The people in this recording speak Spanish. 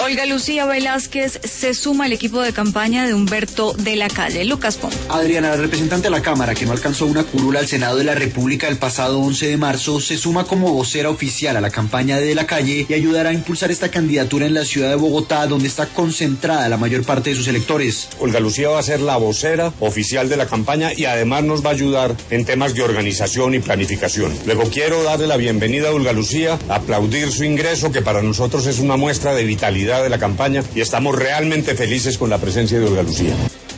Olga Lucía Velázquez se suma al equipo de campaña de Humberto de la Calle. Lucas Pon. Adriana, la representante de la Cámara, que no alcanzó una curula al Senado de la República el pasado 11 de marzo, se suma como vocera oficial a la campaña de la Calle y ayudará a impulsar esta candidatura en la ciudad de Bogotá, donde está concentrada la mayor parte de sus electores. Olga Lucía va a ser la vocera oficial de la campaña y además nos va a ayudar en temas de organización y planificación. Luego quiero darle la bienvenida a Olga Lucía, aplaudir su ingreso, que para nosotros es una muestra de vitalidad de la campaña y estamos realmente felices con la presencia de Olga Lucía.